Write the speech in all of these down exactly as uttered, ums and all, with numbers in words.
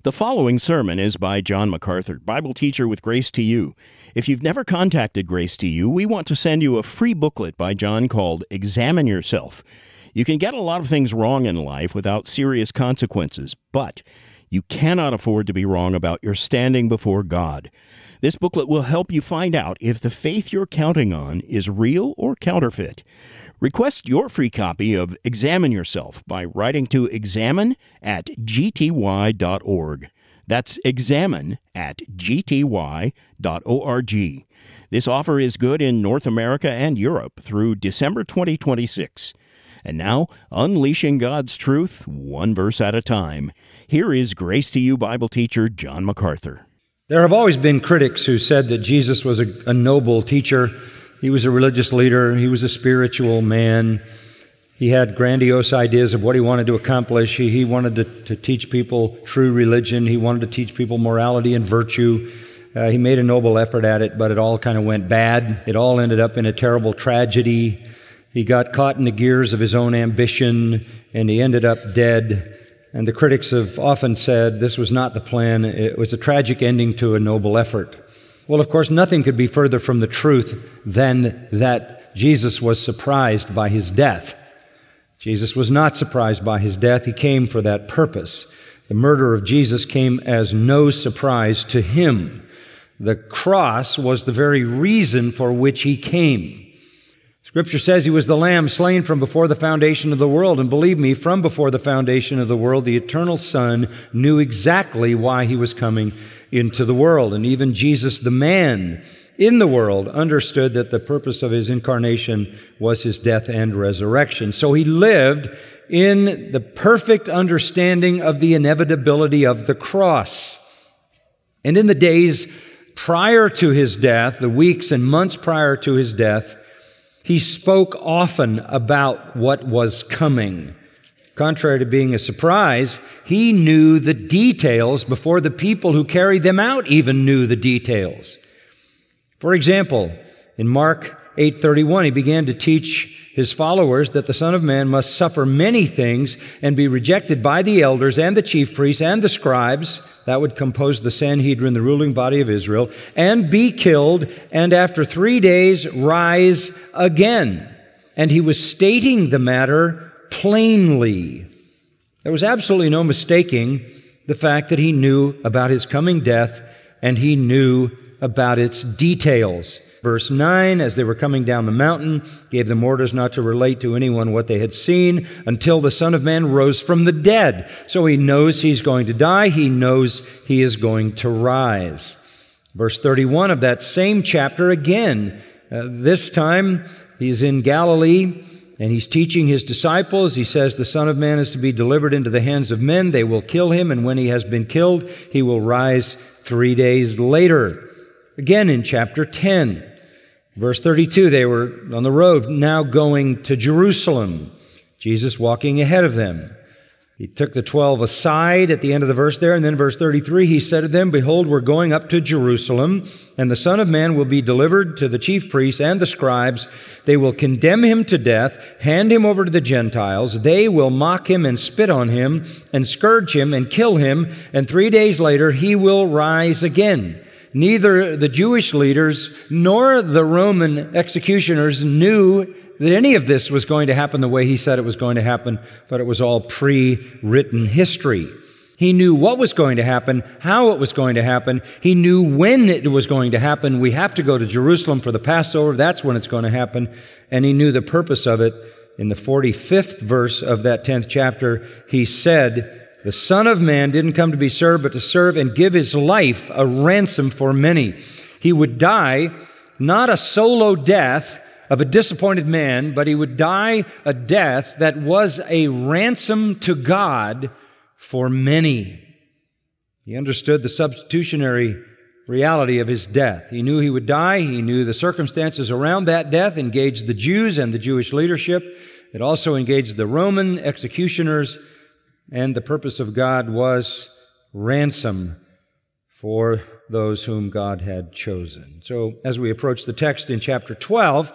The following sermon is by John MacArthur, Bible teacher with Grace to You. If you've never contacted Grace to You, we want to send you a free booklet by John called Examine Yourself. You can get a lot of things wrong in life without serious consequences, but you cannot afford to be wrong about your standing before God. This booklet will help you find out if the faith you're counting on is real or counterfeit. Request your free copy of Examine Yourself by writing to examine at g t y dot org. That's examine at g t y dot org. This offer is good in North America and Europe through December twenty twenty-six. And now, unleashing God's truth, one verse at a time. Here is Grace to You Bible teacher John MacArthur. There have always been critics who said that Jesus was a, a noble teacher. He was a religious leader. He was a spiritual man. He had grandiose ideas of what he wanted to accomplish. He, he wanted to, to teach people true religion. He wanted to teach people morality and virtue. Uh, he made a noble effort at it, but it all kind of went bad. It all ended up in a terrible tragedy. He got caught in the gears of his own ambition, and he ended up dead. And the critics have often said this was not the plan. It was a tragic ending to a noble effort. Well, of course, nothing could be further from the truth than that Jesus was surprised by his death. Jesus was not surprised by his death. He came for that purpose. The murder of Jesus came as no surprise to him. The cross was the very reason for which he came. Scripture says he was the Lamb slain from before the foundation of the world. And believe me, from before the foundation of the world, the eternal Son knew exactly why he was coming into the world. And even Jesus, the man in the world, understood that the purpose of his incarnation was his death and resurrection. So he lived in the perfect understanding of the inevitability of the cross. And in the days prior to his death, the weeks and months prior to his death, he spoke often about what was coming. Contrary to being a surprise, he knew the details before the people who carried them out even knew the details. For example, in Mark eight thirty-one, he began to teach his followers that the Son of Man must suffer many things and be rejected by the elders and the chief priests and the scribes, that would compose the Sanhedrin, the ruling body of Israel, and be killed, and after three days rise again. And he was stating the matter plainly. There was absolutely no mistaking the fact that he knew about his coming death, and he knew about its details. Verse nine, as they were coming down the mountain, gave them orders not to relate to anyone what they had seen until the Son of Man rose from the dead. So he knows he's going to die. He knows he is going to rise. Verse thirty-one of that same chapter again. Uh, this time he's in Galilee and he's teaching his disciples. He says the Son of Man is to be delivered into the hands of men. They will kill him, and when he has been killed, he will rise three days later. Again in chapter ten. Verse thirty-two, they were on the road now going to Jerusalem, Jesus walking ahead of them. He took the twelve aside at the end of the verse there, and then verse thirty-three, he said to them, "Behold, we're going up to Jerusalem, and the Son of Man will be delivered to the chief priests and the scribes. They will condemn him to death, hand him over to the Gentiles. They will mock him and spit on him and scourge him and kill him, and three days later he will rise again." Neither the Jewish leaders nor the Roman executioners knew that any of this was going to happen the way he said it was going to happen, but it was all pre-written history. He knew what was going to happen, how it was going to happen. He knew when it was going to happen. We have to go to Jerusalem for the Passover. That's when it's going to happen. And he knew the purpose of it. In the forty-fifth verse of that tenth chapter, he said, "The Son of Man didn't come to be served, but to serve and give his life a ransom for many." He would die not a solo death of a disappointed man, but he would die a death that was a ransom to God for many. He understood the substitutionary reality of his death. He knew he would die. He knew the circumstances around that death engaged the Jews and the Jewish leadership. It also engaged the Roman executioners. And the purpose of God was ransom for those whom God had chosen. So as we approach the text in chapter twelve,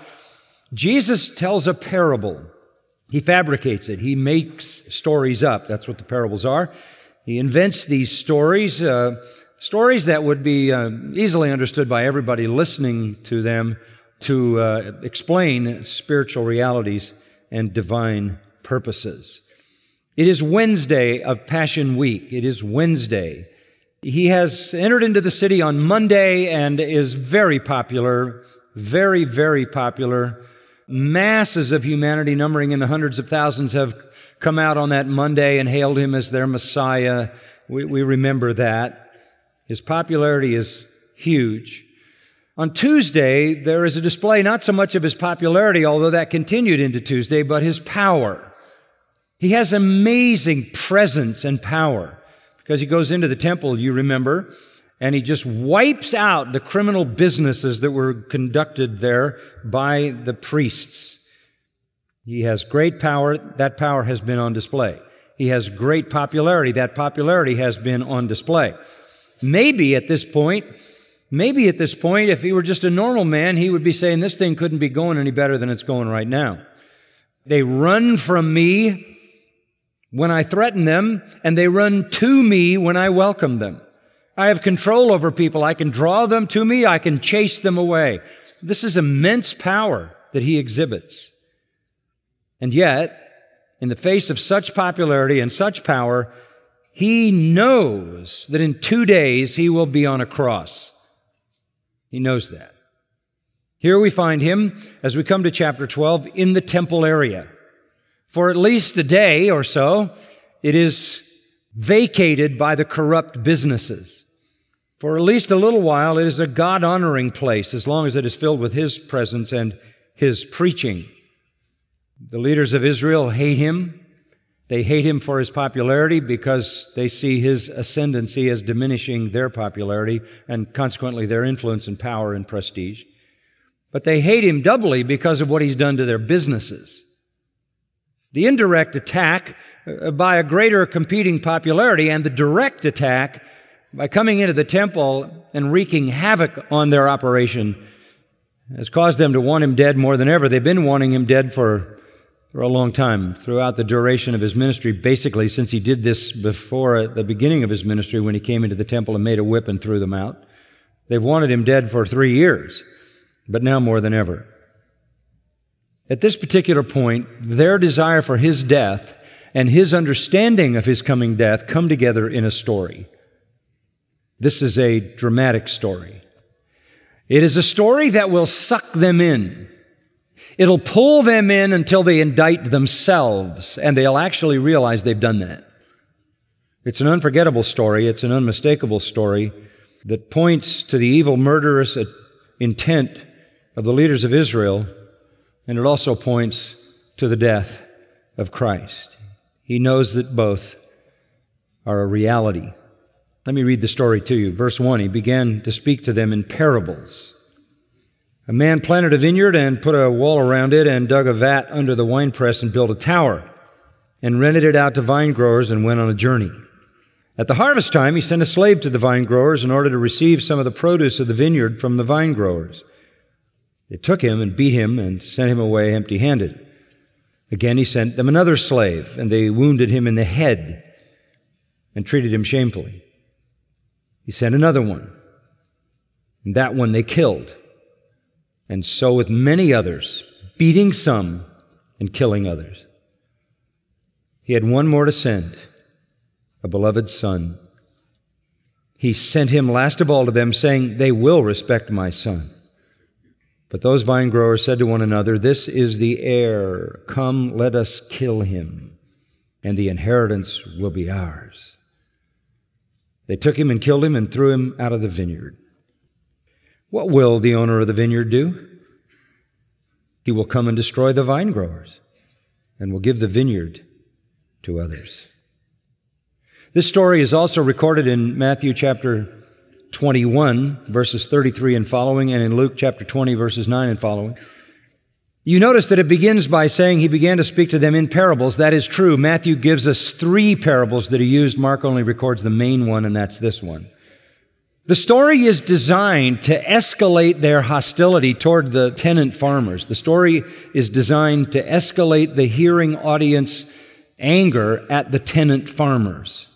Jesus tells a parable. He fabricates it. He makes stories up. That's what the parables are. He invents these stories, uh, stories that would be uh, easily understood by everybody listening to them to uh, explain spiritual realities and divine purposes. It is Wednesday of Passion Week. It is Wednesday. He has entered into the city on Monday and is very popular, very, very popular. Masses of humanity, numbering in the hundreds of thousands, have come out on that Monday and hailed him as their Messiah. We, we remember that. His popularity is huge. On Tuesday, there is a display not so much of his popularity, although that continued into Tuesday, but his power. He has amazing presence and power because he goes into the temple, you remember, and he just wipes out the criminal businesses that were conducted there by the priests. He has great power. That power has been on display. He has great popularity. That popularity has been on display. Maybe at this point, maybe at this point, if he were just a normal man, he would be saying, this thing couldn't be going any better than it's going right now. They run from me when I threaten them, and they run to me when I welcome them. I have control over people. I can draw them to me. I can chase them away. This is immense power that he exhibits. And yet, in the face of such popularity and such power, he knows that in two days he will be on a cross. He knows that. Here we find him, as we come to chapter twelve, in the temple area. For at least a day or so, it is vacated by the corrupt businesses. For at least a little while, it is a God-honoring place, as long as it is filled with his presence and his preaching. The leaders of Israel hate him. They hate him for his popularity because they see his ascendancy as diminishing their popularity and consequently their influence and power and prestige. But they hate him doubly because of what he's done to their businesses. The indirect attack by a greater competing popularity and the direct attack by coming into the temple and wreaking havoc on their operation has caused them to want him dead more than ever. They've been wanting him dead for, for a long time, throughout the duration of his ministry, basically since he did this before at the beginning of his ministry when he came into the temple and made a whip and threw them out. They've wanted him dead for three years, but now more than ever. At this particular point, their desire for his death and his understanding of his coming death come together in a story. This is a dramatic story. It is a story that will suck them in. It'll pull them in until they indict themselves, and they'll actually realize they've done that. It's an unforgettable story. It's an unmistakable story that points to the evil, murderous intent of the leaders of Israel. And it also points to the death of Christ. He knows that both are a reality. Let me read the story to you. Verse one, he began to speak to them in parables. A man planted a vineyard and put a wall around it and dug a vat under the winepress and built a tower and rented it out to vine growers and went on a journey. At the harvest time, he sent a slave to the vine growers in order to receive some of the produce of the vineyard from the vine growers. They took him and beat him and sent him away empty-handed. Again, he sent them another slave, and they wounded him in the head and treated him shamefully. He sent another one, and that one they killed. And so with many others, beating some and killing others. He had one more to send, a beloved son. He sent him last of all to them, saying, they will respect my son. But those vine growers said to one another, this is the heir. Come, let us kill him, and the inheritance will be ours. They took him and killed him and threw him out of the vineyard. What will the owner of the vineyard do? He will come and destroy the vine growers and will give the vineyard to others. This story is also recorded in Matthew chapter twenty-one, verses thirty-three and following, and in Luke chapter twenty, verses nine and following. You notice that it begins by saying he began to speak to them in parables. That is true. Matthew gives us three parables that he used. Mark only records the main one, and that's this one. The story is designed to escalate their hostility toward the tenant farmers. The story is designed to escalate the hearing audience anger at the tenant farmers.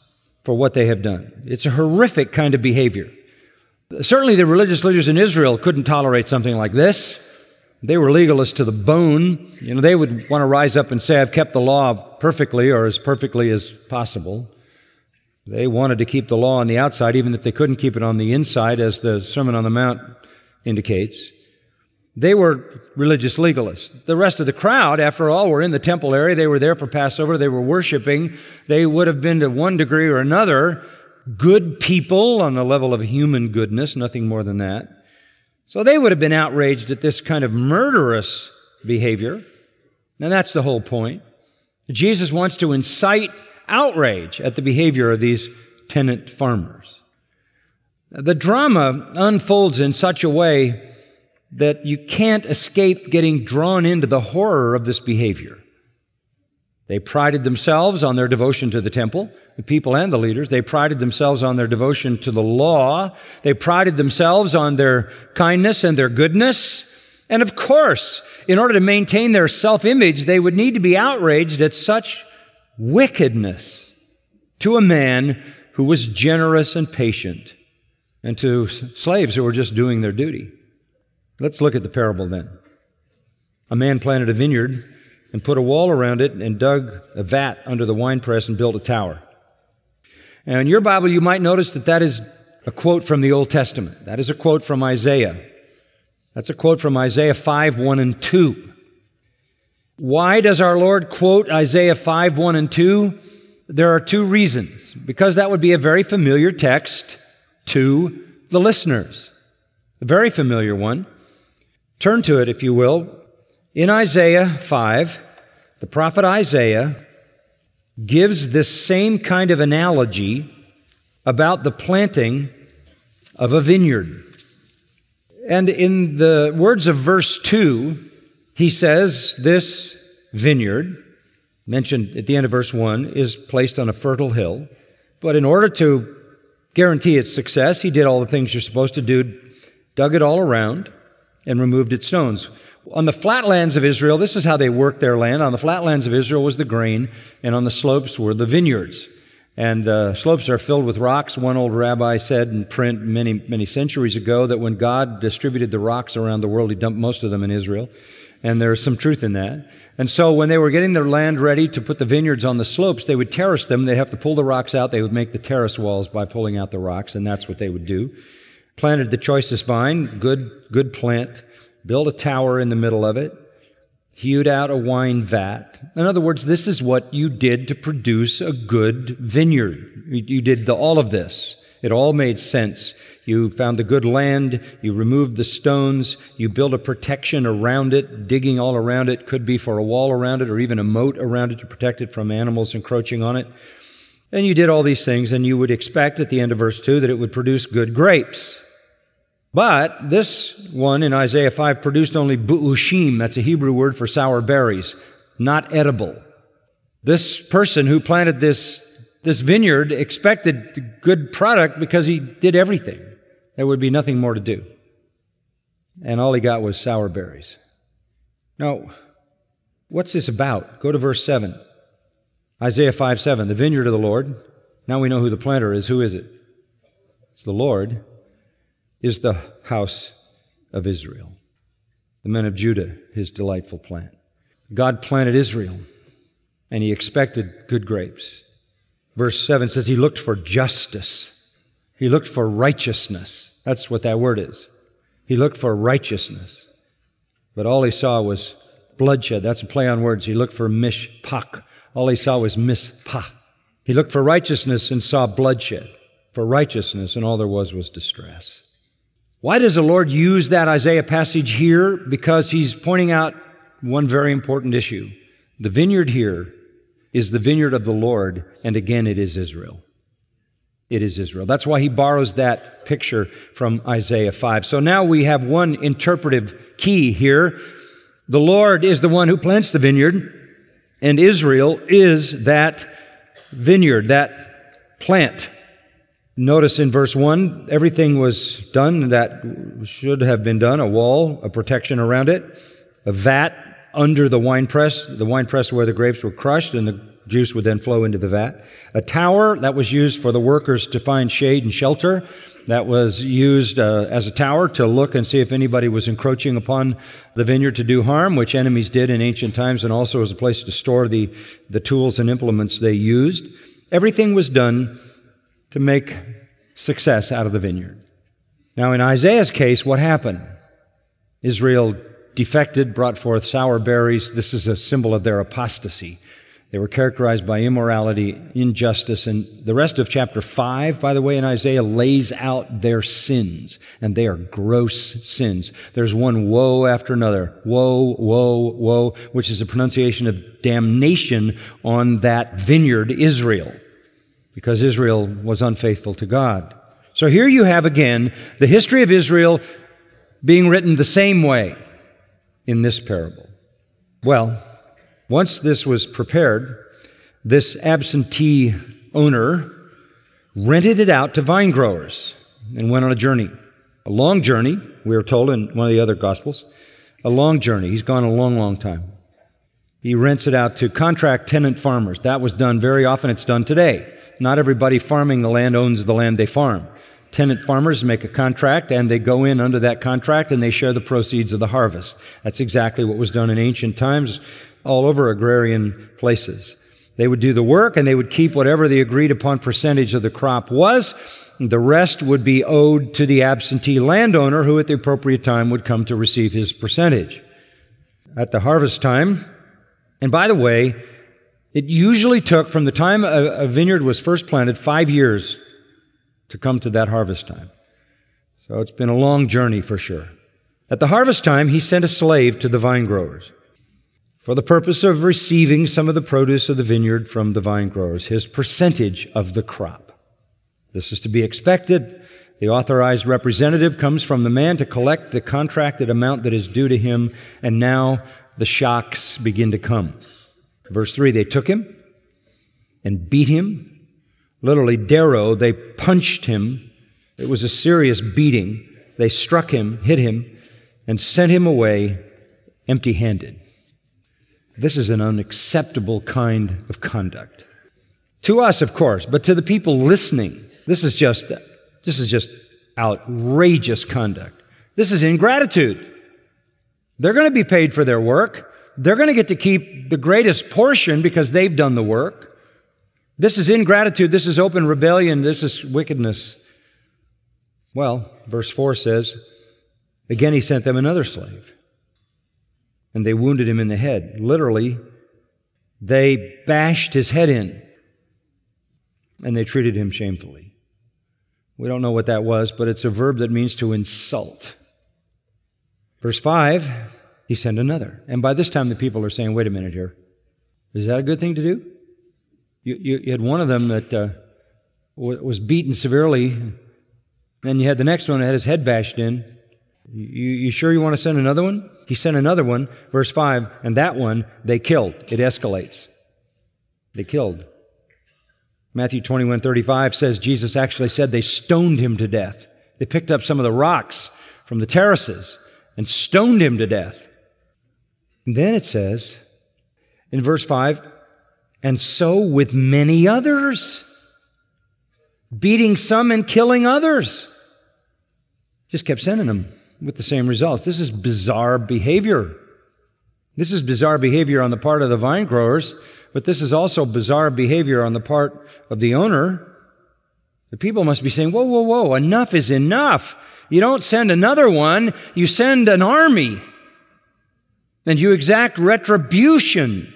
for what they have done. It's a horrific kind of behavior. Certainly the religious leaders in Israel couldn't tolerate something like this. They were legalists to the bone. You know, they would want to rise up and say, I've kept the law perfectly or as perfectly as possible. They wanted to keep the law on the outside, even if they couldn't keep it on the inside, as the Sermon on the Mount indicates. They were religious legalists. The rest of the crowd, after all, were in the temple area. They were there for Passover. They were worshiping. They would have been, to one degree or another, good people on the level of human goodness, nothing more than that. So they would have been outraged at this kind of murderous behavior. And that's the whole point. Jesus wants to incite outrage at the behavior of these tenant farmers. The drama unfolds in such a way that you can't escape getting drawn into the horror of this behavior. They prided themselves on their devotion to the temple, the people and the leaders. They prided themselves on their devotion to the law. They prided themselves on their kindness and their goodness. And of course, in order to maintain their self-image, they would need to be outraged at such wickedness to a man who was generous and patient, and to slaves who were just doing their duty. Let's look at the parable then. A man planted a vineyard and put a wall around it and dug a vat under the winepress and built a tower. And in your Bible, you might notice that that is a quote from the Old Testament. That is a quote from Isaiah. That's a quote from Isaiah five, one and two. Why does our Lord quote Isaiah five, one and two? There are two reasons. Because that would be a very familiar text to the listeners. A very familiar one. Turn to it, if you will. In Isaiah five, the prophet Isaiah gives this same kind of analogy about the planting of a vineyard. And in the words of verse two, he says, this vineyard, mentioned at the end of verse one, is placed on a fertile hill. But in order to guarantee its success, he did all the things you're supposed to do, dug it all around, and removed its stones. On the flatlands of Israel, this is how they worked their land. On the flatlands of Israel was the grain, and on the slopes were the vineyards. And the slopes are filled with rocks. One old rabbi said in print many, many centuries ago that when God distributed the rocks around the world, he dumped most of them in Israel. And there's some truth in that. And so when they were getting their land ready to put the vineyards on the slopes, they would terrace them. They'd have to pull the rocks out. They would make the terrace walls by pulling out the rocks, and that's what they would do. Planted the choicest vine, good, good plant, built a tower in the middle of it, hewed out a wine vat. In other words, this is what you did to produce a good vineyard. You did the, all of this. It all made sense. You found the good land, you removed the stones, you built a protection around it, digging all around it, could be for a wall around it or even a moat around it to protect it from animals encroaching on it. And you did all these things, and you would expect at the end of verse two that it would produce good grapes. But this one in Isaiah five produced only bu'ushim, that's a Hebrew word for sour berries, not edible. This person who planted this, this vineyard expected good product because he did everything. There would be nothing more to do. And all he got was sour berries. Now, what's this about? Go to verse seven. Isaiah five, seven, the vineyard of the Lord. Now we know who the planter is. Who is it? It's the Lord. Is the house of Israel, the men of Judah, his delightful plant. God planted Israel, and he expected good grapes. Verse seven says he looked for justice. He looked for righteousness. That's what that word is. He looked for righteousness. But all he saw was bloodshed. That's a play on words. He looked for mishpach. All he saw was mispah. He looked for righteousness and saw bloodshed. For righteousness, and all there was was distress. Why does the Lord use that Isaiah passage here? Because he's pointing out one very important issue. The vineyard here is the vineyard of the Lord, and again, it is Israel. It is Israel. That's why he borrows that picture from Isaiah five. So now we have one interpretive key here. The Lord is the one who plants the vineyard, and Israel is that vineyard, that plant. Notice in verse one, everything was done that should have been done, a wall, a protection around it, a vat under the winepress, the winepress where the grapes were crushed, and the juice would then flow into the vat. A tower, that was used for the workers to find shade and shelter. That was used uh, as a tower to look and see if anybody was encroaching upon the vineyard to do harm, which enemies did in ancient times, and also as a place to store the, the tools and implements they used. Everything was done to make success out of the vineyard. Now, in Isaiah's case, what happened? Israel defected, brought forth sour berries. This is a symbol of their apostasy. They were characterized by immorality, injustice, and the rest of chapter five, by the way, in Isaiah, lays out their sins, and they are gross sins. There's one woe after another. Woe, woe, woe, which is a pronunciation of damnation on that vineyard, Israel, because Israel was unfaithful to God. So here you have again the history of Israel being written the same way in this parable. Well, once this was prepared, this absentee owner rented it out to vine growers and went on a journey. A long journey, we are told in one of the other Gospels. A long journey. He's gone a long, long time. He rents it out to contract tenant farmers. That was done very often. It's done today. Not everybody farming the land owns the land they farm. Tenant farmers make a contract, and they go in under that contract, and they share the proceeds of the harvest. That's exactly what was done in ancient times all over agrarian places. They would do the work, and they would keep whatever the agreed-upon percentage of the crop was. The rest would be owed to the absentee landowner, who at the appropriate time would come to receive his percentage. At the harvest time, and by the way, it usually took, from the time a vineyard was first planted, five years to come to that harvest time. So it's been a long journey for sure. At the harvest time, he sent a slave to the vine growers for the purpose of receiving some of the produce of the vineyard from the vine growers, his percentage of the crop. This is to be expected. The authorized representative comes from the man to collect the contracted amount that is due to him, and now the shocks begin to come. Verse three, they took him and beat him. Literally, dero, they punched him. It was a serious beating. They struck him, hit him, and sent him away empty-handed. This is an unacceptable kind of conduct. To us, of course, but to the people listening, this is just, this is just outrageous conduct. This is ingratitude. They're going to be paid for their work. They're going to get to keep the greatest portion because they've done the work. This is ingratitude. This is open rebellion. This is wickedness. Well, verse four says, again he sent them another slave, and they wounded him in the head. Literally, they bashed his head in, and they treated him shamefully. We don't know what that was, but it's a verb that means to insult. Verse five, he sent another. And by this time, the people are saying, wait a minute here. Is that a good thing to do? You, you, you had one of them that uh, w- was beaten severely. Then you had the next one that had his head bashed in. You, you sure you want to send another one? He sent another one, verse five, and that one they killed. It escalates. They killed. Matthew twenty-one thirty-five says Jesus actually said they stoned him to death. They picked up some of the rocks from the terraces and stoned him to death. And then it says in verse five, and so with many others, beating some and killing others. Just kept sending them with the same results. This is bizarre behavior. This is bizarre behavior on the part of the vine growers, but this is also bizarre behavior on the part of the owner. The people must be saying, whoa, whoa, whoa, enough is enough. You don't send another one, you send an army, and you exact retribution.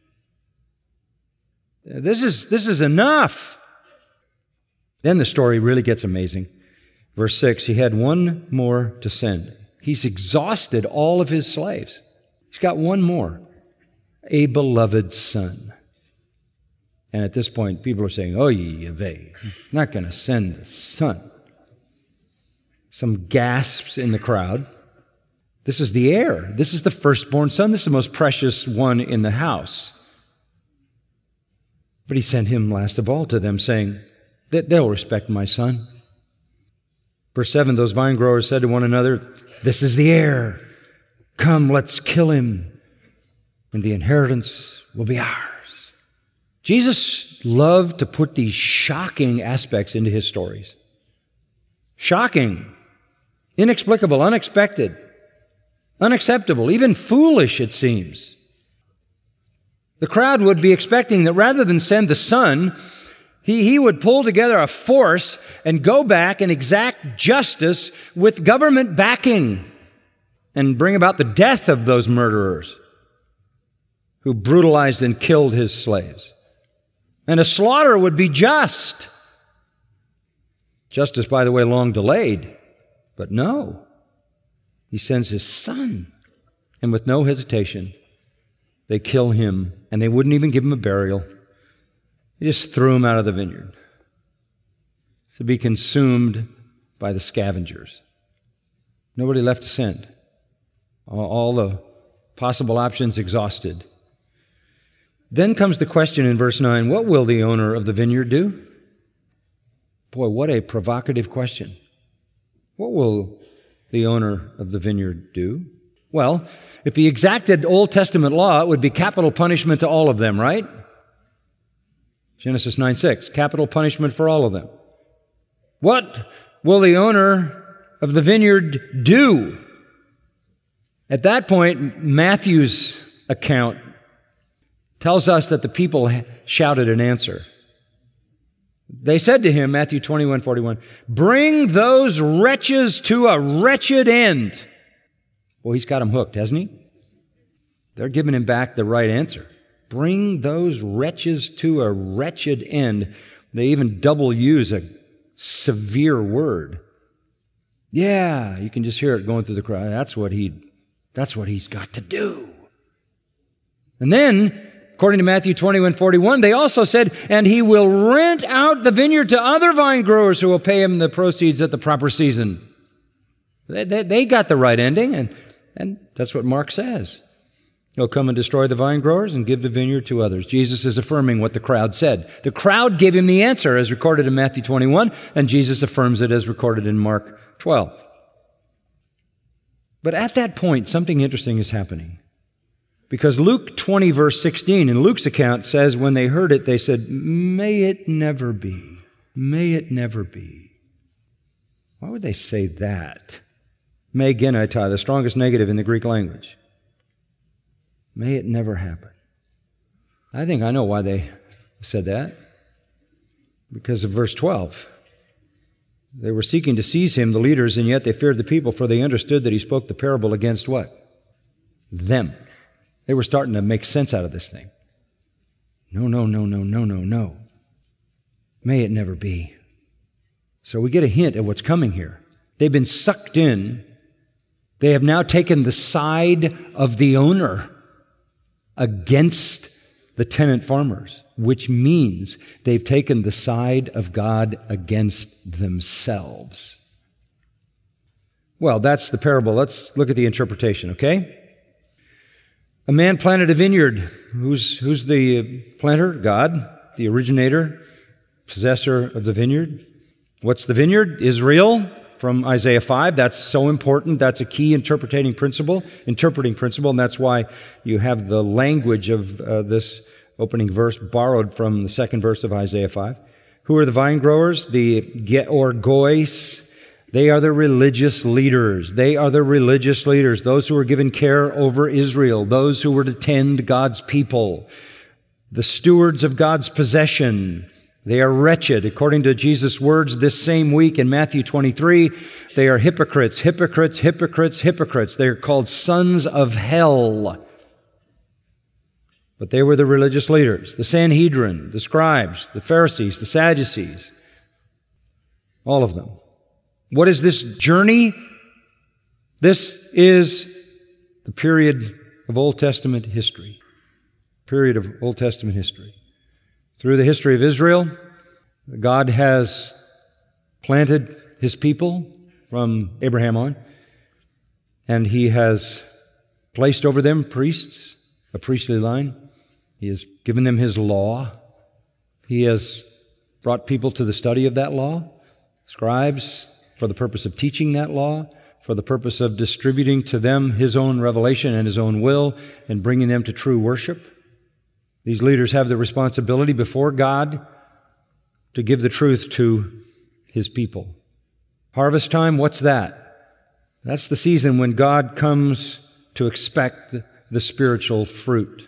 This is, this is enough. Then the story really gets amazing. Verse six, he had one more to send. He's exhausted all of his slaves. He's got one more, a beloved son. And at this point, people are saying, oh, yahweh, he's not going to send the son. Some gasps in the crowd. This is the heir. This is the firstborn son. This is the most precious one in the house. But he sent him last of all to them, saying, they'll respect my son. Verse seven, those vine growers said to one another, this is the heir. Come, let's kill him, and the inheritance will be ours. Jesus loved to put these shocking aspects into his stories. Shocking, inexplicable, unexpected, unacceptable, even foolish, it seems. The crowd would be expecting that rather than send the Son, he, he would pull together a force and go back and exact justice with government backing and bring about the death of those murderers who brutalized and killed his slaves. And a slaughter would be just. Justice, by the way, long delayed. But no, he sends his Son. And with no hesitation, they kill him, and they wouldn't even give him a burial. They just threw him out of the vineyard to be consumed by the scavengers. Nobody left to send. All the possible options exhausted. Then comes the question in verse nine, what will the owner of the vineyard do? Boy, what a provocative question. What will the owner of the vineyard do? Well, if he exacted Old Testament law, it would be capital punishment to all of them, right? Genesis nine six, capital punishment for all of them. What will the owner of the vineyard do? At that point, Matthew's account tells us that the people shouted an answer. They said to him, Matthew twenty-one forty-one, bring those wretches to a wretched end. Well, he's got them hooked, hasn't he? They're giving him back the right answer. Bring those wretches to a wretched end. They even double use a severe word. Yeah, you can just hear it going through the crowd. That's what he, that's what he's got to do. And then, according to Matthew twenty-one forty-one, they also said, and he will rent out the vineyard to other vine growers who will pay him the proceeds at the proper season. They, they, they got the right ending, and, and that's what Mark says. He'll come and destroy the vine growers and give the vineyard to others. Jesus is affirming what the crowd said. The crowd gave him the answer as recorded in Matthew twenty-one, and Jesus affirms it as recorded in Mark twelve. But at that point, something interesting is happening. Because Luke twenty, verse sixteen, in Luke's account, says, when they heard it, they said, may it never be. May it never be. Why would they say that? Me genetai, the strongest negative in the Greek language. May it never happen. I think I know why they said that. Because of verse twelve. They were seeking to seize him, the leaders, and yet they feared the people, for they understood that he spoke the parable against what? Them. They were starting to make sense out of this thing. No, no, no, no, no, no, no. May it never be. So we get a hint at what's coming here. They've been sucked in. They have now taken the side of the owner against the tenant farmers, which means they've taken the side of God against themselves. Well, that's the parable. Let's look at the interpretation, okay? A man planted a vineyard. Who's, who's the planter? God, the originator, possessor of the vineyard. What's the vineyard? Israel, from Isaiah five. That's so important. That's a key interpreting principle, interpreting principle, and that's why you have the language of uh, this opening verse borrowed from the second verse of Isaiah five. Who are the vine growers? The Georgois. They are the religious leaders. They are the religious leaders, those who were given care over Israel, those who were to tend God's people, the stewards of God's possession. They are wretched. According to Jesus' words this same week in Matthew twenty-three, they are hypocrites, hypocrites, hypocrites, hypocrites. They are called sons of hell. But they were the religious leaders, the Sanhedrin, the scribes, the Pharisees, the Sadducees, all of them. What is this journey? This is the period of Old Testament history. Period of Old Testament history. Through the history of Israel, God has planted His people from Abraham on, and He has placed over them priests, a priestly line. He has given them His law. He has brought people to the study of that law, scribes, for the purpose of teaching that law, for the purpose of distributing to them His own revelation and His own will, and bringing them to true worship. These leaders have the responsibility before God to give the truth to His people. Harvest time, what's that? That's the season when God comes to expect the spiritual fruit.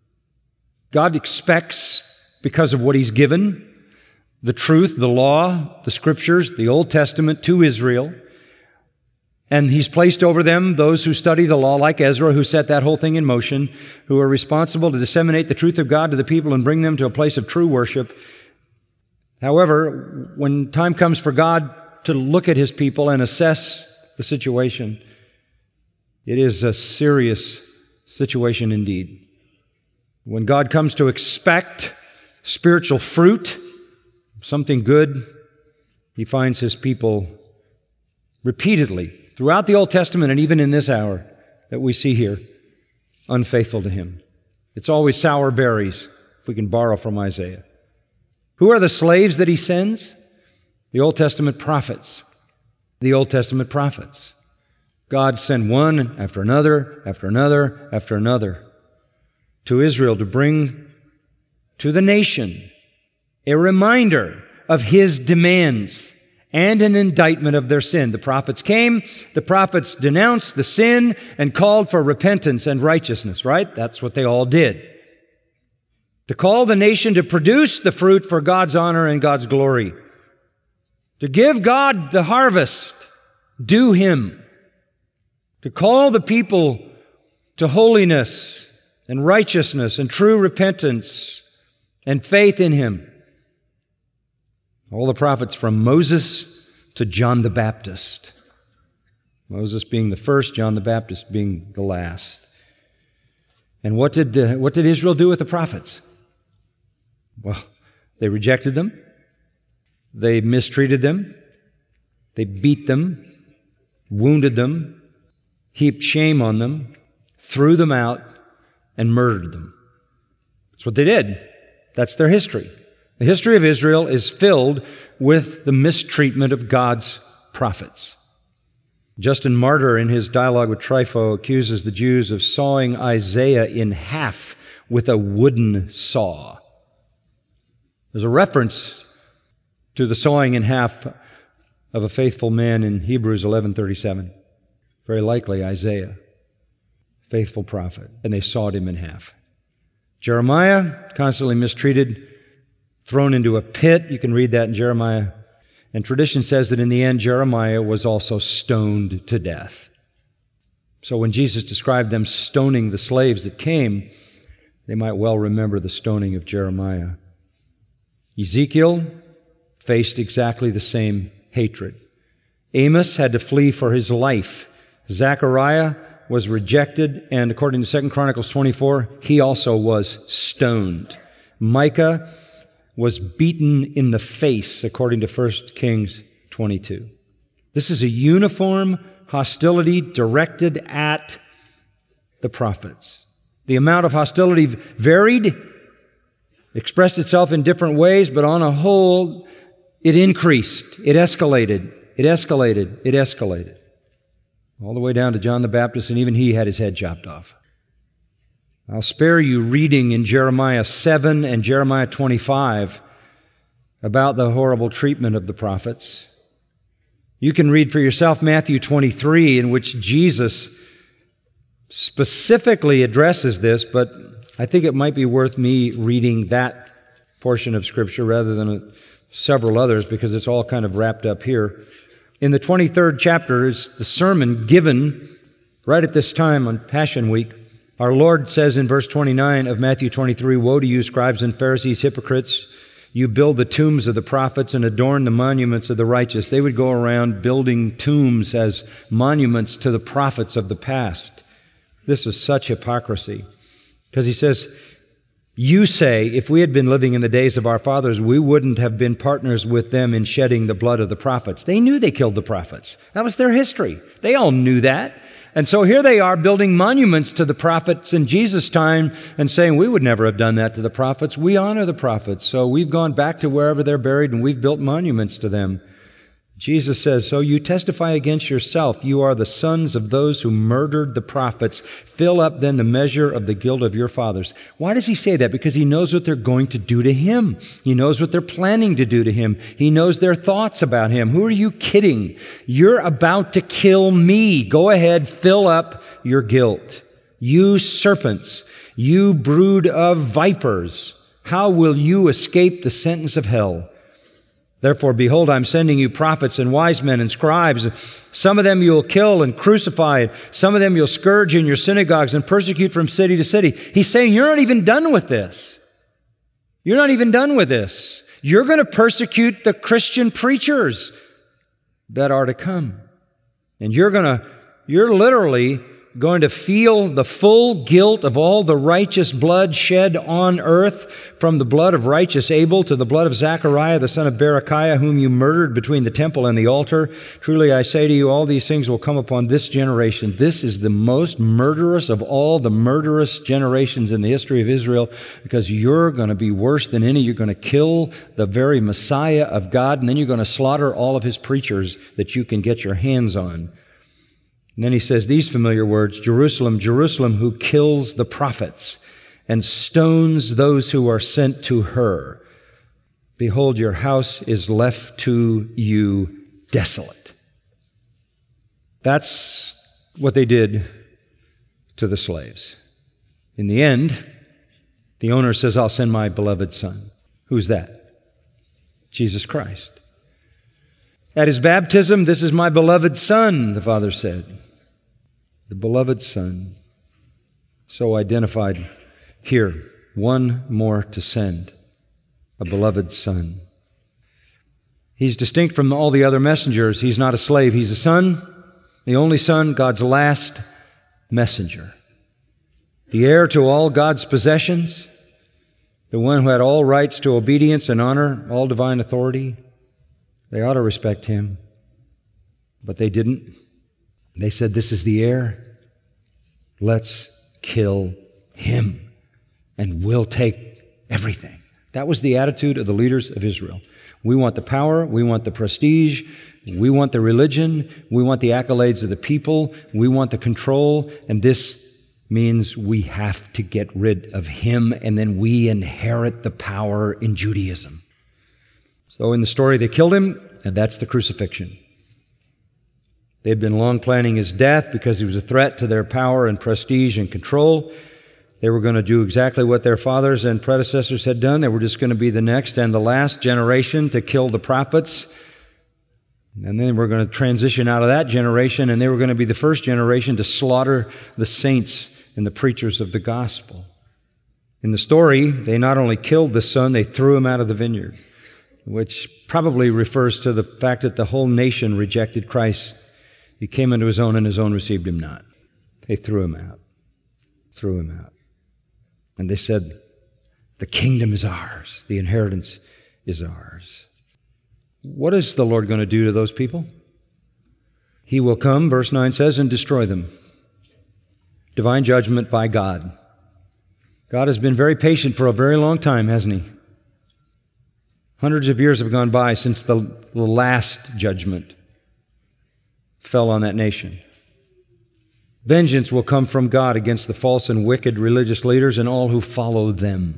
God expects, because of what He's given, the truth, the law, the Scriptures, the Old Testament to Israel, and He's placed over them those who study the law, like Ezra, who set that whole thing in motion, who are responsible to disseminate the truth of God to the people and bring them to a place of true worship. However, when time comes for God to look at His people and assess the situation, it is a serious situation indeed. When God comes to expect spiritual fruit, something good, He finds His people repeatedly, throughout the Old Testament and even in this hour that we see here, unfaithful to Him. It's always sour berries, if we can borrow from Isaiah. Who are the slaves that He sends? The Old Testament prophets. The Old Testament prophets. God sent one after another, after another, after another to Israel to bring to the nation a reminder of His demands and an indictment of their sin. The prophets came, the prophets denounced the sin and called for repentance and righteousness, right? That's what they all did. To call the nation to produce the fruit for God's honor and God's glory. To give God the harvest due Him. To call the people to holiness and righteousness and true repentance and faith in Him. All the prophets from Moses to John the Baptist. Moses being the first, John the Baptist being the last. And what did, uh, what did Israel do with the prophets? Well, they rejected them. They mistreated them. They beat them, wounded them, heaped shame on them, threw them out, and murdered them. That's what they did. That's their history. The history of Israel is filled with the mistreatment of God's prophets. Justin Martyr, in his dialogue with Trypho, accuses the Jews of sawing Isaiah in half with a wooden saw. There's a reference to the sawing in half of a faithful man in Hebrews eleven thirty-seven. Very likely Isaiah, faithful prophet, and they sawed him in half. Jeremiah, constantly mistreated, thrown into a pit. You can read that in Jeremiah. And tradition says that in the end, Jeremiah was also stoned to death. So when Jesus described them stoning the slaves that came, they might well remember the stoning of Jeremiah. Ezekiel faced exactly the same hatred. Amos had to flee for his life. Zechariah was rejected, and according to Second Chronicles twenty-four, he also was stoned. Micah was beaten in the face, according to First Kings twenty-two. This is a uniform hostility directed at the prophets. The amount of hostility varied, expressed itself in different ways, but on a whole, it increased, it escalated, it escalated, it escalated. All the way down to John the Baptist, and even he had his head chopped off. I'll spare you reading in Jeremiah seven and Jeremiah twenty-five about the horrible treatment of the prophets. You can read for yourself Matthew twenty-three, in which Jesus specifically addresses this, but I think it might be worth me reading that portion of Scripture rather than several others, because it's all kind of wrapped up here. In the twenty-third chapter is the sermon given right at this time on Passion Week. Our Lord says in verse twenty-nine of Matthew twenty-three, "Woe to you, scribes and Pharisees, hypocrites! You build the tombs of the prophets and adorn the monuments of the righteous." They would go around building tombs as monuments to the prophets of the past. This is such hypocrisy. Because he says, you say, if we had been living in the days of our fathers, we wouldn't have been partners with them in shedding the blood of the prophets. They knew they killed the prophets. That was their history. They all knew that. And so here they are building monuments to the prophets in Jesus' time and saying, we would never have done that to the prophets. We honor the prophets. So we've gone back to wherever they're buried and we've built monuments to them. Jesus says, so you testify against yourself. You are the sons of those who murdered the prophets. Fill up then the measure of the guilt of your fathers. Why does he say that? Because he knows what they're going to do to him. He knows what they're planning to do to him. He knows their thoughts about him. Who are you kidding? You're about to kill me. Go ahead, fill up your guilt. You serpents, you brood of vipers, how will you escape the sentence of hell? Therefore, behold, I'm sending you prophets and wise men and scribes. Some of them you'll kill and crucify. Some of them you'll scourge in your synagogues and persecute from city to city. He's saying, you're not even done with this. You're not even done with this. You're going to persecute the Christian preachers that are to come. And you're going to, you're literally going to feel the full guilt of all the righteous blood shed on earth, from the blood of righteous Abel to the blood of Zechariah, the son of Berechiah, whom you murdered between the temple and the altar. Truly I say to you, all these things will come upon this generation. This is the most murderous of all the murderous generations in the history of Israel, because you're going to be worse than any. You're going to kill the very Messiah of God, and then you're going to slaughter all of his preachers that you can get your hands on. And then he says these familiar words, Jerusalem, Jerusalem, who kills the prophets and stones those who are sent to her. Behold, your house is left to you desolate. That's what they did to the slaves. In the end, the owner says, I'll send my beloved son. Who's that? Jesus Christ. At his baptism, this is my beloved son, the Father said. The beloved son. So identified here, one more to send, a beloved son. He's distinct from all the other messengers. He's not a slave. He's a son, the only son, God's last messenger. The heir to all God's possessions, the one who had all rights to obedience and honor, all divine authority. They ought to respect him, but they didn't. They said, this is the heir. Let's kill him, and we'll take everything. That was the attitude of the leaders of Israel. We want the power. We want the prestige. We want the religion. We want the accolades of the people. We want the control. And this means we have to get rid of him, and then we inherit the power in Judaism. So in the story, they killed him, and that's the crucifixion. They'd been long planning his death because he was a threat to their power and prestige and control. They were going to do exactly what their fathers and predecessors had done. They were just going to be the next and the last generation to kill the prophets. And then we're going to transition out of that generation, and they were going to be the first generation to slaughter the saints and the preachers of the gospel. In the story, they not only killed the son, they threw him out of the vineyard, which probably refers to the fact that the whole nation rejected Christ. He came into his own, and his own received him not. They threw him out. Threw him out. And they said, the kingdom is ours. The inheritance is ours. What is the Lord going to do to those people? He will come, verse nine says, and destroy them. Divine judgment by God. God has been very patient for a very long time, hasn't he? Hundreds of years have gone by since the, the last judgment fell on that nation. Vengeance will come from God against the false and wicked religious leaders and all who follow them.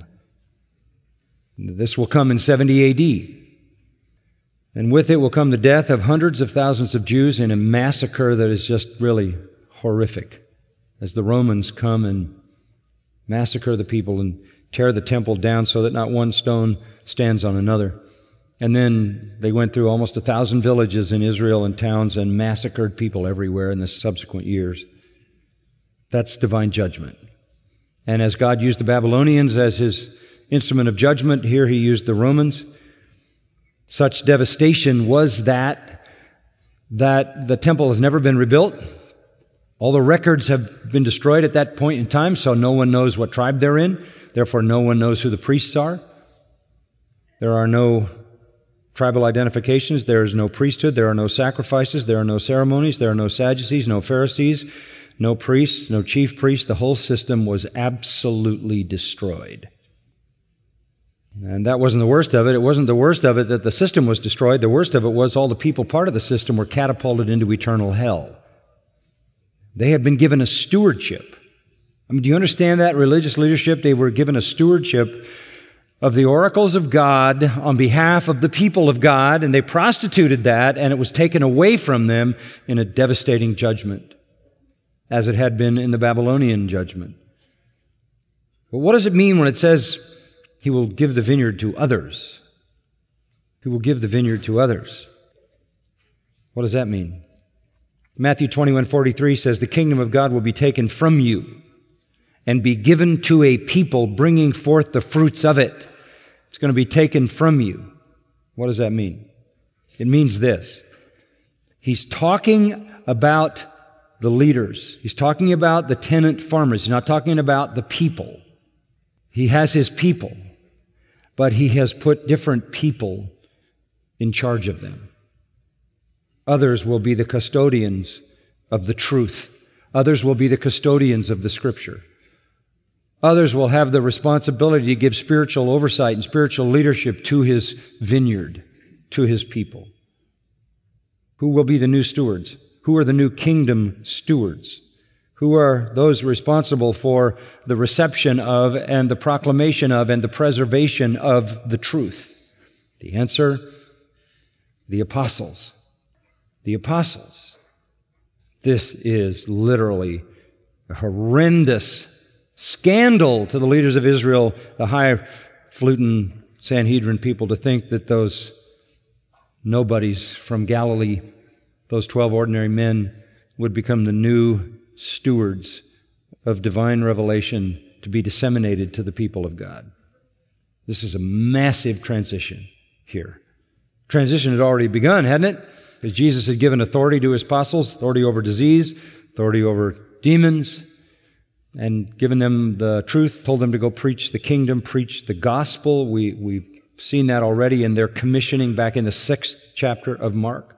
This will come in seventy A D. And with it will come the death of hundreds of thousands of Jews in a massacre that is just really horrific, as the Romans come and massacre the people and tear the temple down so that not one stone stands on another. And then they went through almost a thousand villages in Israel and towns and massacred people everywhere in the subsequent years. That's divine judgment. And as God used the Babylonians as his instrument of judgment, here he used the Romans. Such devastation was that, that the temple has never been rebuilt. All the records have been destroyed at that point in time, so no one knows what tribe they're in. Therefore, no one knows who the priests are. There are no tribal identifications. There is no priesthood. There are no sacrifices. There are no ceremonies. There are no Sadducees, no Pharisees, no priests, no chief priests. The whole system was absolutely destroyed. And that wasn't the worst of it. It wasn't the worst of it that the system was destroyed. The worst of it was all the people part of the system were catapulted into eternal hell. They had been given a stewardship. I mean, do you understand that? Religious leadership, they were given a stewardship of the oracles of God on behalf of the people of God, and they prostituted that, and it was taken away from them in a devastating judgment, as it had been in the Babylonian judgment. But what does it mean when it says He will give the vineyard to others? He will give the vineyard to others. What does that mean? Matthew twenty-one forty-three says, the kingdom of God will be taken from you and be given to a people bringing forth the fruits of it. It's going to be taken from you. What does that mean? It means this. He's talking about the leaders. He's talking about the tenant farmers. He's not talking about the people. He has his people, but he has put different people in charge of them. Others will be the custodians of the truth. Others will be the custodians of the Scripture. Others will have the responsibility to give spiritual oversight and spiritual leadership to his vineyard, to his people. Who will be the new stewards? Who are the new kingdom stewards? Who are those responsible for the reception of and the proclamation of and the preservation of the truth? The answer, the apostles. The apostles. This is literally a horrendous scandal to the leaders of Israel, the highfalutin Sanhedrin people, to think that those nobodies from Galilee, those twelve ordinary men, would become the new stewards of divine revelation to be disseminated to the people of God. This is a massive transition here. Transition had already begun, hadn't it? Because Jesus had given authority to his apostles, authority over disease, authority over demons, and given them the truth, told them to go preach the kingdom, preach the gospel. We, we've seen that already in their commissioning back in the sixth chapter of Mark.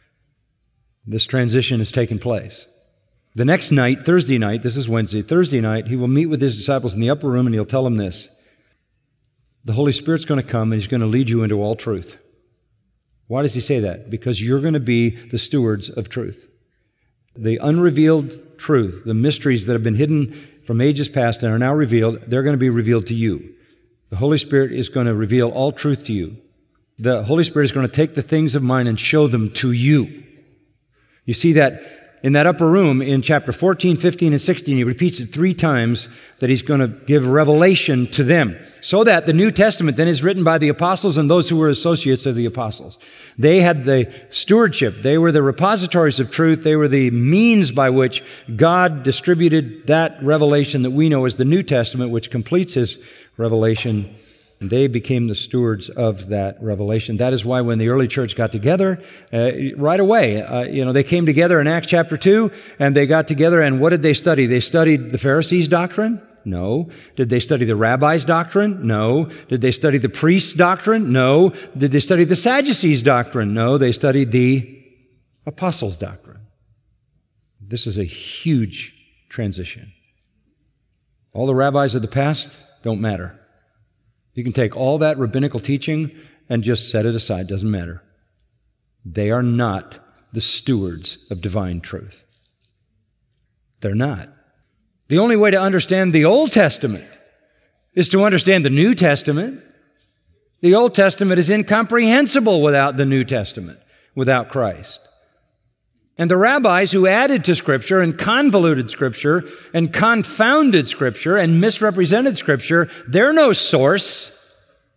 This transition has taken place. The next night, Thursday night, this is Wednesday, Thursday night, he will meet with his disciples in the upper room and he'll tell them this. The Holy Spirit's going to come and he's going to lead you into all truth. Why does he say that? Because you're going to be the stewards of truth. The unrevealed truth, the mysteries that have been hidden from ages past and are now revealed, they're going to be revealed to you. The Holy Spirit is going to reveal all truth to you. The Holy Spirit is going to take the things of mine and show them to you. You see that in that upper room in chapter fourteen, fifteen, and sixteen, he repeats it three times that he's going to give revelation to them. So that the New Testament then is written by the apostles and those who were associates of the apostles. They had the stewardship. They were the repositories of truth. They were the means by which God distributed that revelation that we know as the New Testament, which completes his revelation. And they became the stewards of that revelation. That is why when the early church got together, uh, right away, uh, you know, they came together in Acts chapter two, and they got together, and what did they study? They studied the Pharisees' doctrine? No. Did they study the rabbis' doctrine? No. Did they study the priests' doctrine? No. Did they study the Sadducees' doctrine? No. They studied the apostles' doctrine. This is a huge transition. All the rabbis of the past don't matter. You can take all that rabbinical teaching and just set it aside. Doesn't matter. They are not the stewards of divine truth. They're not. The only way to understand the Old Testament is to understand the New Testament. The Old Testament is incomprehensible without the New Testament, without Christ. And the rabbis who added to Scripture and convoluted Scripture and confounded Scripture and misrepresented Scripture, they're no source.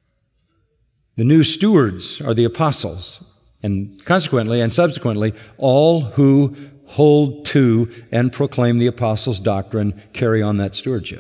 The new stewards are the apostles, and consequently and subsequently, all who hold to and proclaim the apostles' doctrine carry on that stewardship.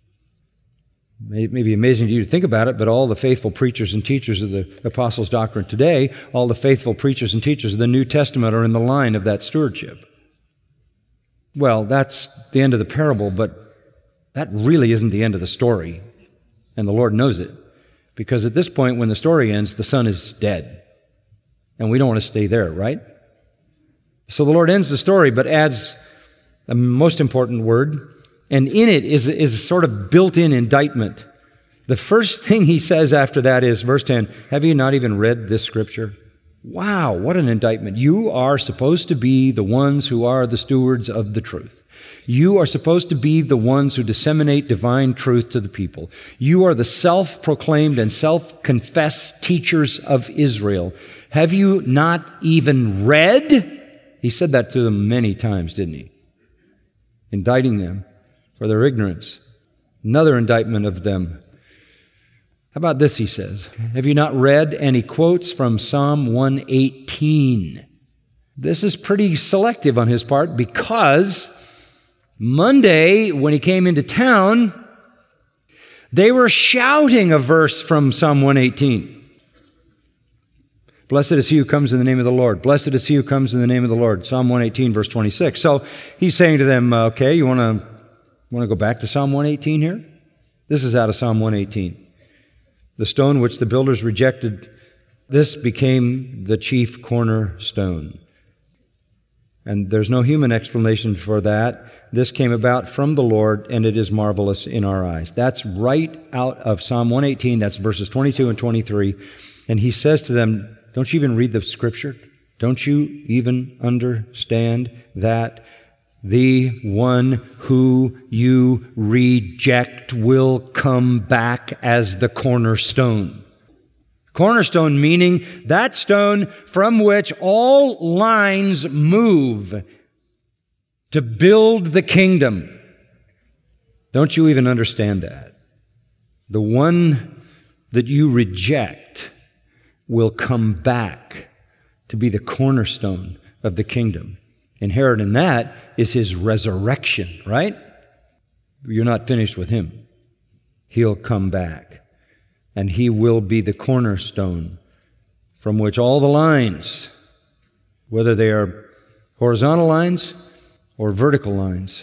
It may be amazing to you to think about it, but all the faithful preachers and teachers of the apostles' doctrine today, all the faithful preachers and teachers of the New Testament are in the line of that stewardship. Well, that's the end of the parable, but that really isn't the end of the story, and the Lord knows it, because at this point, when the story ends, the son is dead, and we don't want to stay there, right? So the Lord ends the story, but adds a most important word. And in it is, is a sort of built-in indictment The first thing he says after that is, verse ten, have you not even read this scripture? Wow, what an indictment. You are supposed to be the ones who are the stewards of the truth. You are supposed to be the ones who disseminate divine truth to the people. You are the self-proclaimed and self-confessed teachers of Israel. Have you not even read? He said that to them many times, didn't he? Indicting them for their ignorance. Another indictment of them. How about this, he says? Have you not read? And he quotes from Psalm one eighteen. This is pretty selective on his part because Monday, when he came into town, they were shouting a verse from Psalm one eighteen. Blessed is he who comes in the name of the Lord. Blessed is he who comes in the name of the Lord. Psalm one eighteen, verse twenty-six. So he's saying to them, okay, you want to want to go back to Psalm one eighteen here? This is out of Psalm one eighteen. The stone which the builders rejected, this became the chief cornerstone. And there's no human explanation for that. This came about from the Lord, and it is marvelous in our eyes. That's right out of Psalm one eighteen. That's verses twenty-two and twenty-three. And he says to them, don't you even read the scripture? Don't you even understand that the one who you reject will come back as the cornerstone? Cornerstone meaning that stone from which all lines move to build the kingdom. Don't you even understand that? The one that you reject will come back to be the cornerstone of the kingdom. Inherent in that is his resurrection, right? You're not finished with him. He'll come back, and he will be the cornerstone from which all the lines, whether they are horizontal lines or vertical lines,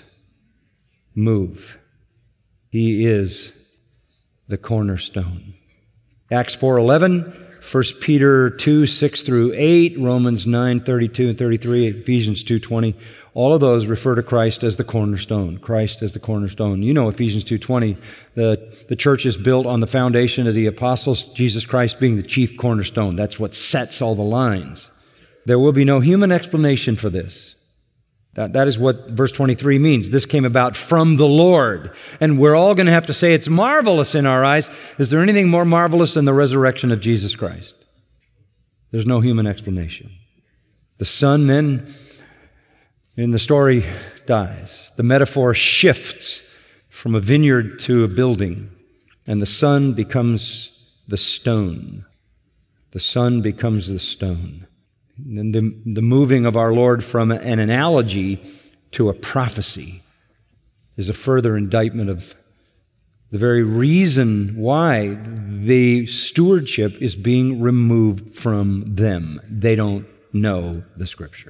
move. He is the cornerstone. Acts four eleven, First Peter two, six through eight, Romans nine, thirty-two and thirty-three, Ephesians two, twenty. All of those refer to Christ as the cornerstone. Christ as the cornerstone. You know Ephesians two, twenty, the, the church is built on the foundation of the apostles, Jesus Christ being the chief cornerstone. That's what sets all the lines. There will be no human explanation for this. That, that is what verse twenty-three means. This came about from the Lord. And we're all going to have to say it's marvelous in our eyes. Is there anything more marvelous than the resurrection of Jesus Christ? There's no human explanation. The Son then, in the story, dies. The metaphor shifts from a vineyard to a building, and the Son becomes the stone. The Son becomes the stone. And the, the moving of our Lord from an analogy to a prophecy is a further indictment of the very reason why the stewardship is being removed from them. They don't know the Scripture.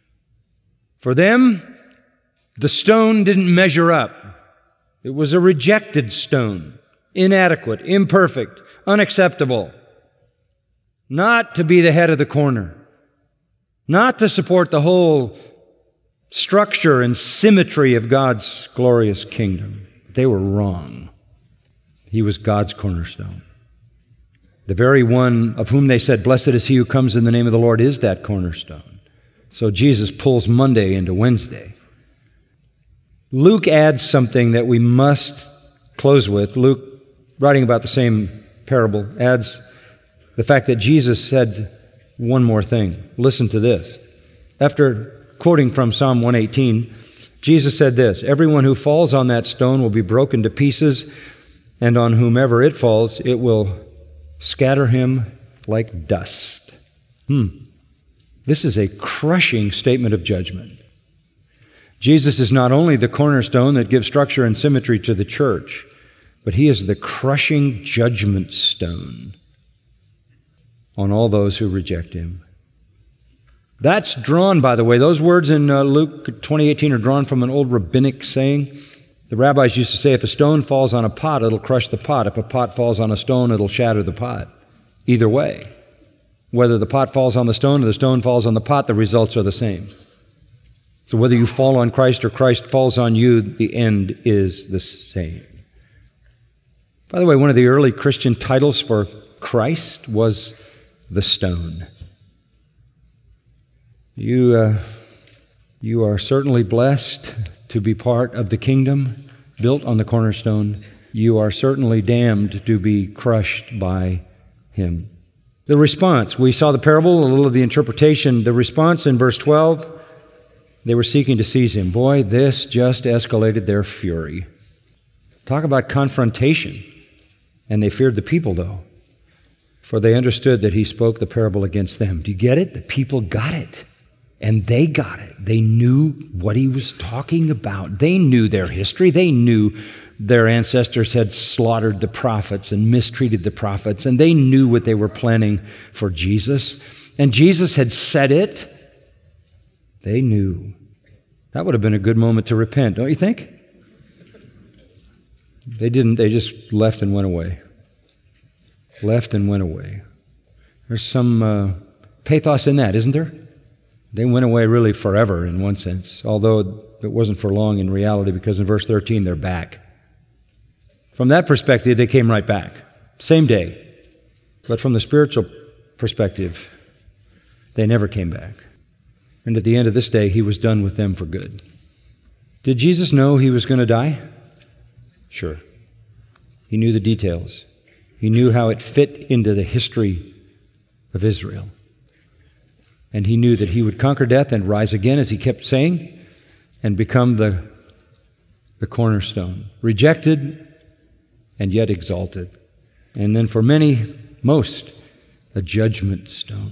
For them, the stone didn't measure up. It was a rejected stone, inadequate, imperfect, unacceptable, not to be the head of the corner, not to support the whole structure and symmetry of God's glorious kingdom. They were wrong. He was God's cornerstone. The very one of whom they said, blessed is he who comes in the name of the Lord, is that cornerstone. So Jesus pulls Monday into Wednesday. Luke adds something that we must close with. Luke, writing about the same parable, adds the fact that Jesus said one more thing. Listen to this. After quoting from Psalm one eighteen, Jesus said this, everyone who falls on that stone will be broken to pieces, and on whomever it falls, it will scatter him like dust. Hmm. This is a crushing statement of judgment. Jesus is not only the cornerstone that gives structure and symmetry to the church, but he is the crushing judgment stone on all those who reject him. That's drawn, by the way, those words in uh, Luke twenty eighteen are drawn from an old rabbinic saying. The rabbis used to say, if a stone falls on a pot, it'll crush the pot. If a pot falls on a stone, it'll shatter the pot. Either way, whether the pot falls on the stone or the stone falls on the pot, the results are the same. So whether you fall on Christ or Christ falls on you, the end is the same. By the way, one of the early Christian titles for Christ was the stone. You, uh, you are certainly blessed to be part of the kingdom built on the cornerstone. You are certainly damned to be crushed by him. The response, we saw the parable, a little of the interpretation. The response in verse twelve, they were seeking to seize him. Boy, this just escalated their fury. Talk about confrontation. And they feared the people, though, for they understood that he spoke the parable against them. Do you get it? The people got it. And they got it. They knew what he was talking about. They knew their history. They knew their ancestors had slaughtered the prophets and mistreated the prophets, and they knew what they were planning for Jesus. And Jesus had said it. They knew. That would have been a good moment to repent, don't you think? They didn't. They just left and went away. Left and went away. There's some uh, pathos in that, isn't there? They went away really forever in one sense, although it wasn't for long in reality, because in verse thirteen, they're back. From that perspective, they came right back. Same day. But from the spiritual perspective, they never came back. And at the end of this day, he was done with them for good. Did Jesus know he was going to die? Sure. He knew the details. He knew how it fit into the history of Israel. And he knew that he would conquer death and rise again, as he kept saying, and become the, the cornerstone, rejected and yet exalted. And then for many, most, a judgment stone.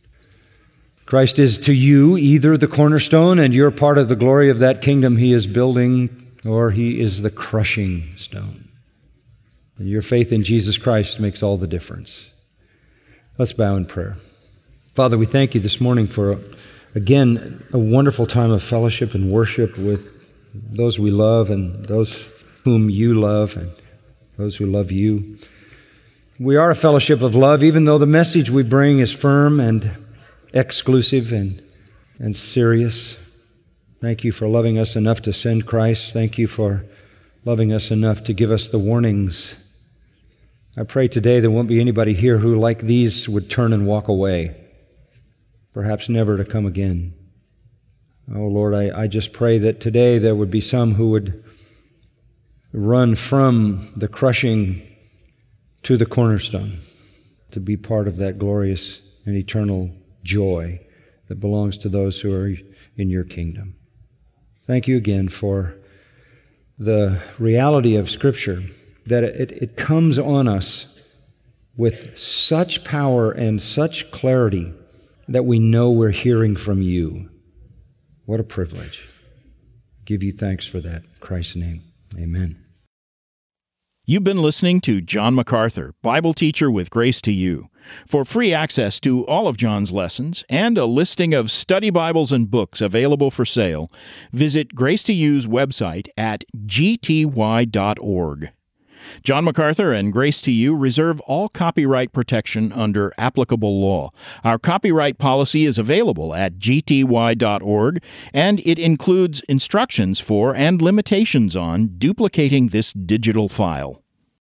Christ is to you either the cornerstone and you're part of the glory of that kingdom he is building, or he is the crushing stone. And your faith in Jesus Christ makes all the difference. Let's bow in prayer. Father, we thank you this morning for, again, a wonderful time of fellowship and worship with those we love and those whom you love and those who love you. We are a fellowship of love, even though the message we bring is firm and exclusive and, and serious. Thank you for loving us enough to send Christ. Thank you for loving us enough to give us the warnings. I pray today there won't be anybody here who, like these, would turn and walk away, perhaps never to come again. Oh, Lord, I, I just pray that today there would be some who would run from the crushing to the cornerstone to be part of that glorious and eternal joy that belongs to those who are in your kingdom. Thank you again for the reality of Scripture, that it, it comes on us with such power and such clarity that we know we're hearing from you. What a privilege. Give you thanks for that. In Christ's name, amen. You've been listening to John MacArthur, Bible teacher with Grace to You. For free access to all of John's lessons and a listing of study Bibles and books available for sale, visit Grace to You's website at g t y dot org. John MacArthur and Grace to You reserve all copyright protection under applicable law. Our copyright policy is available at g t y dot org, and it includes instructions for and limitations on duplicating this digital file.